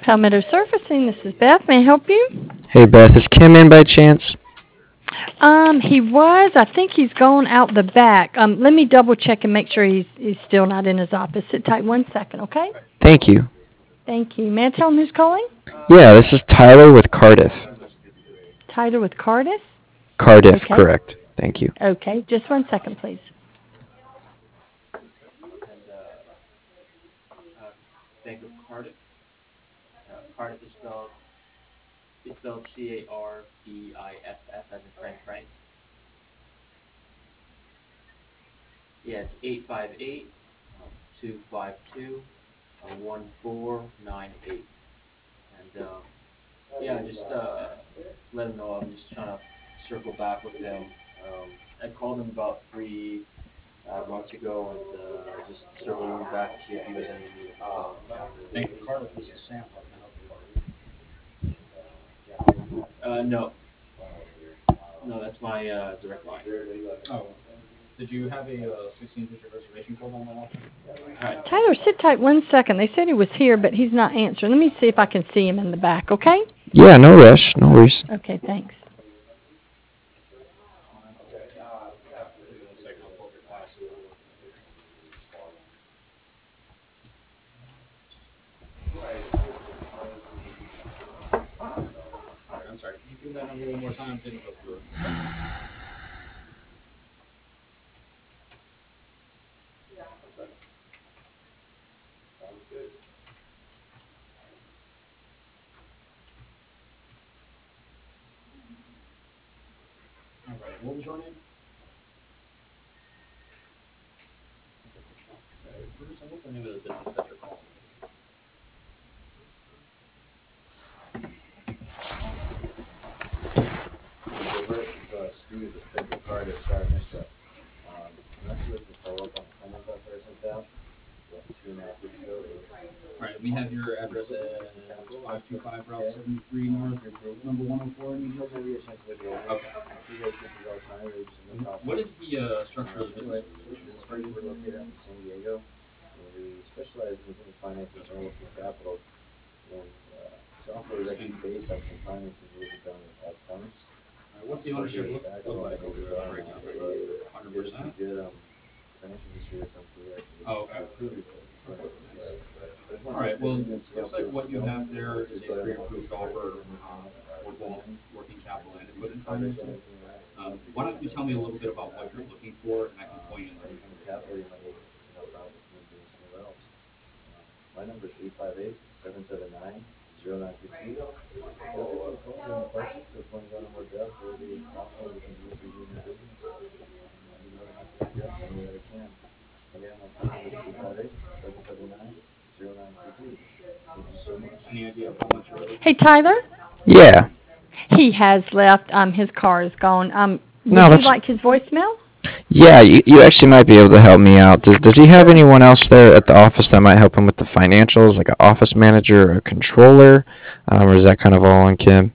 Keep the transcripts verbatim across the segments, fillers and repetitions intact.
Palmetto Surfacing, this is Beth. May I help you? Hey, Beth. Is Kim in by chance? Um, he was. I think he's gone out the back. Um, let me double check and make sure he's he's still not in his office. Sit tight one second, okay? Thank you. Thank you. May I tell him who's calling? Yeah, this is Tyler with Cardiff. Tyler with Cardiff? Cardiff, Okay. correct. Thank you. Okay, just one second, please. Bank of Cardiff. Uh, Cardiff is spelled it's spelled C A R D I F F as in Frank Frank. Yeah, it's eight five eight two five two one four nine eight. And um, yeah, just uh, let them know I'm just trying to circle back with them. Um, I called him about three uh, months ago and uh, just circling back to see if he was in need of uh, Thank you, Cardiff. This is Sam. How can I help you? Uh, no. No, that's my uh, direct line. Oh, did you have a uh, sixteen-digit reservation code on that option? Right. Tyler, sit tight one second. They said he was here, but he's not answering. Let me see if I can see him in the back, okay? Yeah, no rush. No worries. Okay, thanks. I'm sorry, can you give that number one more time? Didn't go through it. All right, what was your name? Okay, Bruce, and what's the name of the business that you're calling? Uh, Steve with Bank of Cardiff. Sorry, I missed that. Um, I'm actually looking to follow up on the comment that I sent out about two and a half weeks ago. All right, we have your address at five two five Route seventy-three North, number one oh four in New Jersey. Maybe a chance to look at it. Okay. You guys get these all the time, or just in the process? What is the uh, structure of the business? This is where we're located out in San Diego, and we specialize in looking at financing and working capital. And uh, software is actually based on some financing that we've done in past times. All right, what's the ownership look, look like over there? Right now? one hundred percent? Good um, financial history that's unclear. Oh, okay. All right, well, it looks like what you have there is a pre-approved offer um, for both working capital and equipment financing. Um, why don't you tell me a little bit about what you're looking for, and I can point you in the right direction. My number is eight five eight, seven seven nine, zero nine two two. Questions, if you want to go into more depth, or the possible we can do what we do in the business. You know, I can address any way I can. Again, my phone number is eight five eight, seven seven nine, zero nine two two. Thank you so much. Any idea of how much you're looking? Hey, Tyler? Yeah. He has left. Um, his car is gone. Um, would No, you that's- like his voicemail? Yeah, you, you actually might be able to help me out. Does, does he have anyone else there at the office that might help him with the financials, like an office manager or a controller? Um, or is that kind of all on Kim?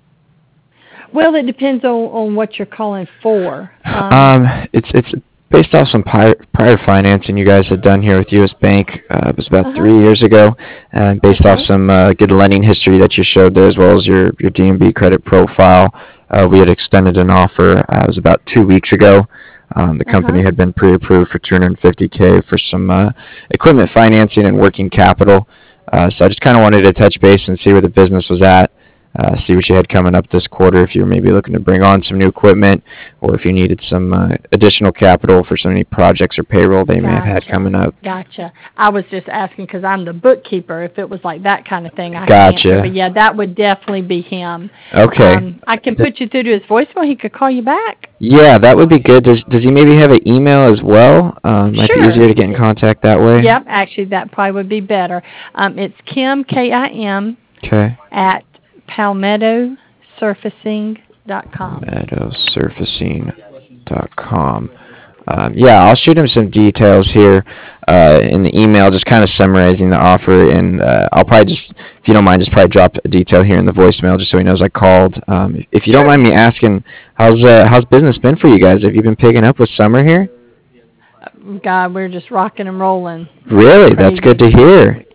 Well, it depends on, on what you're calling for. Um, Um, it's it's based off some prior, prior financing you guys had done here with U S Bank. Uh, it was about Uh-huh. three years ago, and based off Okay. some uh, good lending history that you showed there, as well as your your D and B credit profile. Uh, we had extended an offer. Uh, it was about two weeks ago. Um, the company Uh-huh. had been pre-approved for two hundred fifty K for some uh, equipment financing and working capital. Uh, so I just kind of wanted to touch base and see where the business was at. Uh, see what you had coming up this quarter, if you were maybe looking to bring on some new equipment, or if you needed some uh, additional capital for some any projects or payroll they may have had Gotcha. coming up. Gotcha. I was just asking because I'm the bookkeeper. If it was like that kind of thing, I could Gotcha. answer. But yeah, that would definitely be him. Okay. Um, I can put you through to his voicemail. He could call you back. Yeah, that would be good. Does Does he maybe have an email as well? Um, might Sure. be easier to get in contact that way. Yep. Actually, that probably would be better. Um, it's Kim K I M Okay. at Palmetto Surfacing dot com. meadow surfacing dot com. Um, yeah, I'll shoot him some details here uh, in the email, just kind of summarizing the offer, and uh, I'll probably just, if you don't mind, just probably drop a detail here in the voicemail, just so he knows I called. Um, if you don't mind me asking, how's uh, how's business been for you guys? Have you been picking up with summer here? God, we're just rocking and rolling. Really, that's Crazy. good to hear.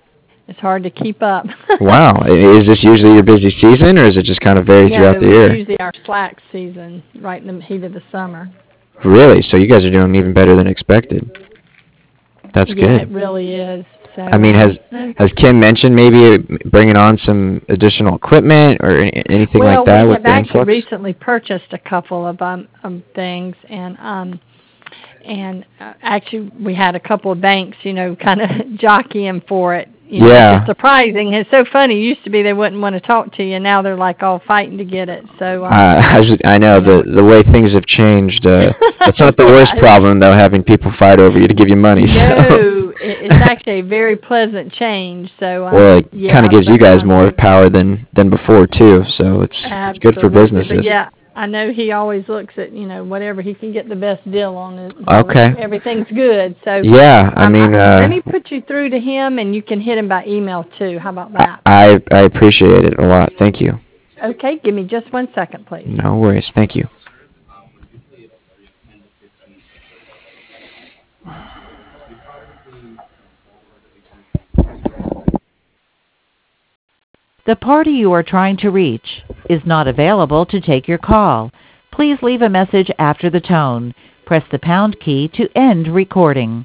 It's hard to keep up. Wow. I- Is this usually your busy season, or is it just kind of vary No, throughout the it's year? usually our slack season, right in the heat of the summer. Really? So you guys are doing even better than expected. That's Yeah, it good. really is. So, I mean, has um, has Kim mentioned maybe bringing on some additional equipment or any- anything well, like that we with have the actually influx? recently purchased a couple of um, um things, and um, and uh, actually we had a couple of banks, you know, kind of jockeying for it. You know, Yeah. it's surprising. It's so funny. It used to be they wouldn't want to talk to you. Now they're like all fighting to get it. So. Um, Uh, I, was- I know the the way things have changed. Uh, that's not the worst Right. problem though, having people fight over you to give you money. So. No, it, it's actually a very pleasant change. So. Um, Well, it yeah, kind of gives you but, guys um, more power than than before too. So it's it's good for Absolutely. businesses. But yeah, I know he always looks at, you know, whatever he can get the best deal on it. Okay. Everything's good. So. Yeah, I um, mean, uh, let me put you through to him, and you can hit him by email too. How about that? I I appreciate it a lot. Thank you. Okay, give me just one second, please. No worries. Thank you. Um, but usually it's every ten to fifteen to thirty days. Um, we probably, uh, ballpark, we The party you are trying to reach is not available to take your call. Please leave a message after the tone. Press the pound key to end recording.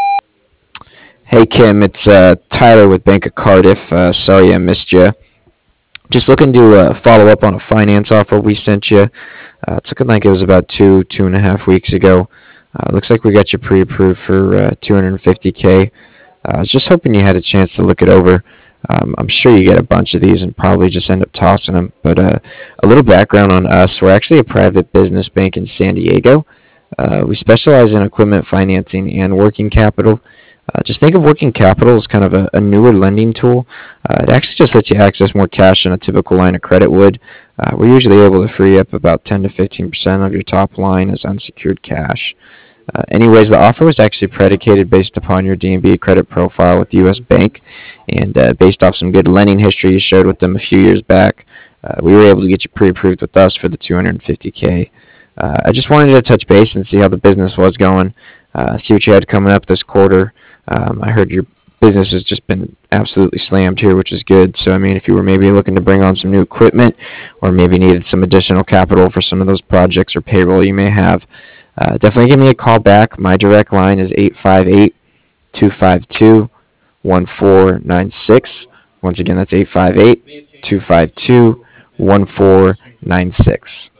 Hey Kim, it's uh, Tyler with Bank of Cardiff. Uh, sorry I missed you. Just looking to uh, follow up on a finance offer we sent you. Uh, it's looking like it was about two, two and a half weeks ago. Uh, looks like we got you pre-approved for uh, two hundred fifty K. Uh, I was just hoping you had a chance to look it over. Um, I'm sure you get a bunch of these and probably just end up tossing them. But uh, a little background on us. We're actually a private business bank in San Diego. Uh, we specialize in equipment financing and working capital. Uh, just think of working capital as kind of a, a newer lending tool. Uh, it actually just lets you access more cash than a typical line of credit would. Uh, we're usually able to free up about ten to fifteen percent of your top line as unsecured cash. Uh, anyways, the offer was actually predicated based upon your D and B credit profile with U S Bank, and uh, based off some good lending history you shared with them a few years back. Uh, we were able to get you pre-approved with us for the two hundred fifty K. Uh, I just wanted to touch base and see how the business was going, uh, see what you had coming up this quarter. Um, I heard your business has just been absolutely slammed here, which is good. So, I mean, if you were maybe looking to bring on some new equipment or maybe needed some additional capital for some of those projects or payroll you may have, uh, definitely give me a call back. My direct line is eight five eight, two five two, one four nine six. Once again, that's eight five eight, two five two, one four nine six.